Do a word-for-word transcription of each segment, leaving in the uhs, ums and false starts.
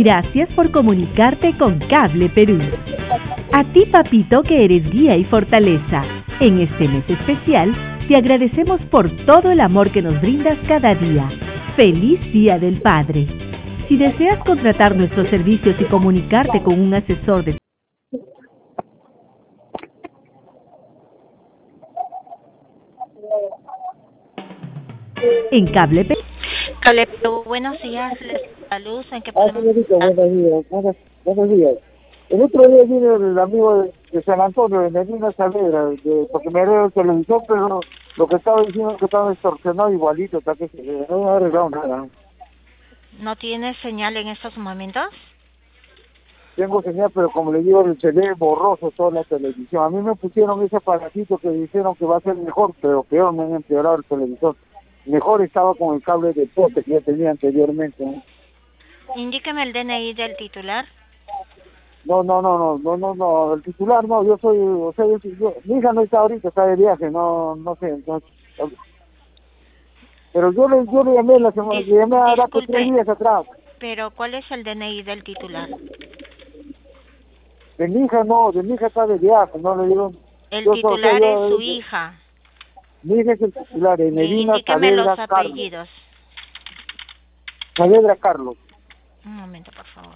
Gracias por comunicarte con Cable Perú. A ti, papito, que eres guía y fortaleza. En este mes especial, te agradecemos por todo el amor que nos brindas cada día. ¡Feliz Día del Padre! Si deseas contratar nuestros servicios y comunicarte con un asesor de en Cable Perú. Cable Perú, buenos días, les saludo, ¿en qué Ah, podemos señorita, ayudar? buenos días, buenos, buenos días. El otro día vino el amigo de, de San Antonio, de Medina Saavedra, de, porque me arregló el televisor, pero lo que estaba diciendo es que estaba extorsionado igualito, hasta que se, no ha arreglado nada. ¿No tiene señal en estos momentos? Tengo señal, pero como le digo, se ve borroso toda la televisión. A mí me pusieron ese aparatito que dijeron que va a ser mejor, pero peor, me han empeorado el televisor. Mejor estaba con el cable de poste que ya tenía anteriormente, ¿no? Indíqueme el D N I del titular. No, no, no, no, no, no, no, el titular no, yo soy, o sea, yo, yo- mi hija no está ahorita, está de viaje, no, no sé, entonces, pero yo le, yo le llamé la semana, Dis- le llamé ahora hace tres disculpe, días atrás, pero ¿cuál es el D N I del titular? de mi hija no, de mi hija está de viaje, no le digo, El yo soy, o sea, titular es yo, su yo- hija. mi hija es el titular, de Bien, Medina indíqueme los Saavedra Carlos, apellidos. Saavedra Carlos, Un momento, por favor.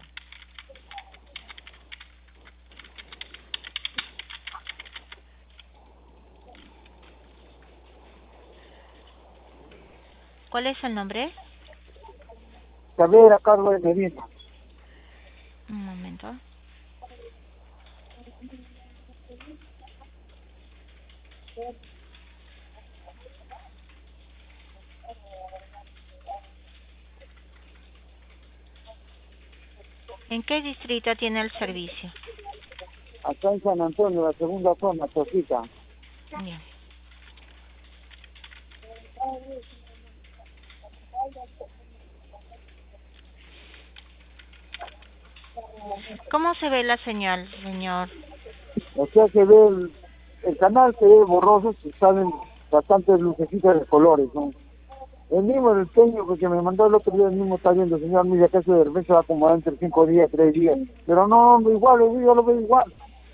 ¿Cuál es el nombre? Saavedra Carlos de Medina, Un momento. ¿En qué distrito tiene el servicio? acá en San Antonio, la segunda zona, Tosita. Bien. ¿Cómo se ve la señal, señor? O sea que ve el, el canal se ve borroso, se salen bastantes lucecitas de colores, ¿no? El mismo, el técnico que me mandó el otro día, el mismo está viendo, señor, mira que eso de repente se va a acomodar entre cinco días, tres días. Pero no, igual, yo lo veo igual.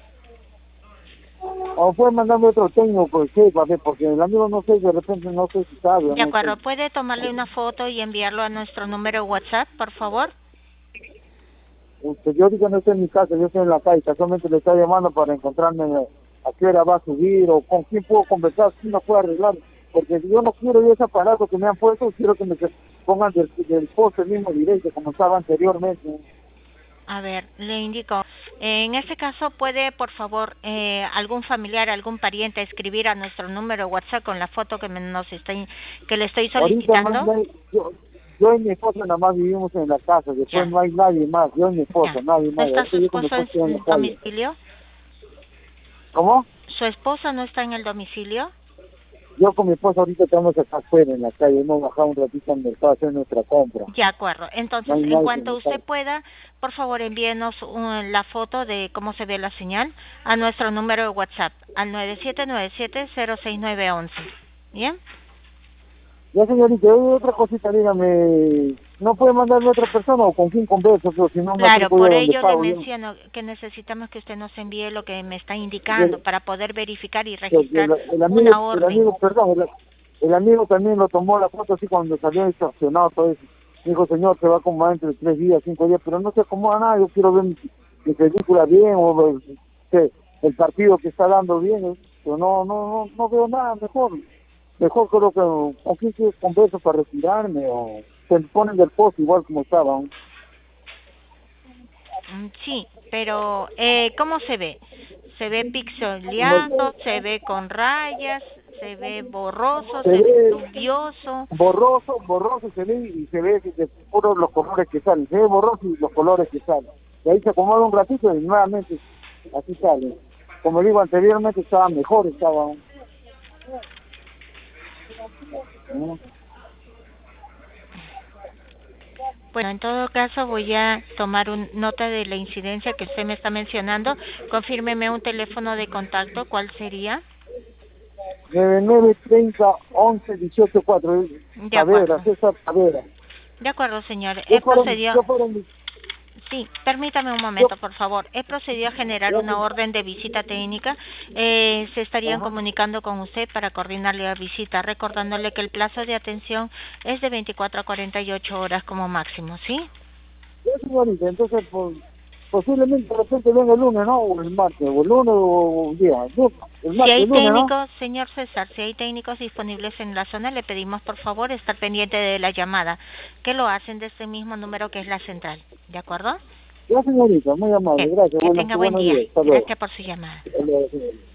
O puede mandarme otro técnico, pues sí, para ver, porque el amigo no sé, de repente no sé si sabe o De no acuerdo, sé. ¿puede tomarle una foto y enviarlo a nuestro número WhatsApp, por favor? Este, yo ahorita no estoy en mi casa, yo estoy en la calle, casualmente le estoy llamando para encontrarme a qué hora va a subir o con quién puedo conversar, quién lo puede arreglar. Porque yo no quiero ese aparato que me han puesto, quiero que me pongan del, del poste mismo directo, como estaba anteriormente. A ver, le indico. En este caso, ¿puede, por favor, eh, algún familiar, algún pariente escribir a nuestro número WhatsApp con la foto que me- nos está, in- que le estoy Ahorita no, solicitando? no hay- yo, yo y mi esposa nada más vivimos en la casa, después Ya, no hay nadie más, yo y mi esposa, ya. nadie ¿No más, está su ahorita yo con mi esposo esposa estoy en la en calle. domicilio? ¿Cómo? ¿Su esposa no está en el domicilio? Yo con mi esposa ahorita estamos acá afuera en la calle, hemos bajado un ratito al mercado a hacer nuestra compra. De acuerdo. No Entonces, hay en nadie en cuanto la usted calle. pueda, por favor, envíenos un- la foto de cómo se ve la señal a nuestro número de WhatsApp, al nueve siete nueve siete cero seis nueve once. ¿Bien? Ya señorita, hay otra cosita, dígame, ¿no puede mandarme otra persona o con quién converso? Pero si no me Claro, acerco yo por a donde ello le pago yo. menciono que necesitamos que usted nos envíe lo que me está indicando Porque para poder verificar y el, registrar el, el amigo, una el orden. amigo, perdón, el, el amigo también lo tomó la foto así cuando salió distorsionado todo eso. Dijo, señor, se va a acomodar entre tres días, cinco días, pero no se acomoda nada, yo quiero ver mi, mi película bien o el, que- el partido que está dando bien, ¿eh? Pero no, no, no, no veo nada mejor. Mejor creo que con quién que converso para retirarme o se ponen del post igual como estaban. Mm, Sí, pero eh, ¿cómo se ve? ¿Se ve Como pixeleado? ¿Se ve con rayas? ¿Se ve borroso? se ¿Se ve ve lluvioso? borroso, borroso se ve y se ve que, que puros los colores que salen, se ve borroso y los colores que salen. Y ahí se acomoda un ratito y nuevamente así sale. Como digo anteriormente estaba mejor, estaba. ¿no? Bueno, en todo caso voy a tomar un, nota de la incidencia que usted me está mencionando. Confírmeme un teléfono de contacto. ¿Cuál sería? nueve nueve treinta once dieciocho cuatro De Saavedra, acuerdo. César Saavedra. De acuerdo, señor. Yo He fueron, procedido. yo fueron mis, Sí, permítame un momento, por favor. He procedido a generar una orden de visita técnica. Eh, se estarían Ajá. comunicando con usted para coordinarle la visita, recordándole que el plazo de atención es de veinticuatro a cuarenta y ocho horas como máximo, ¿sí? Ya, señorita, entonces, pues, posiblemente de repente venga el lunes, ¿no? O el martes, o el lunes, o el día. El Si martes, hay el lunes, ¿no? técnicos, señor César, si hay técnicos disponibles en la zona, le pedimos por favor estar pendiente de la llamada, que lo hacen de este mismo número que es la central, ¿de acuerdo? Ya, señorita, muy amable, Bien, gracias. que Buenos, tenga buen buenos día. días. Hasta luego. Gracias por su llamada. Hasta luego, señorita.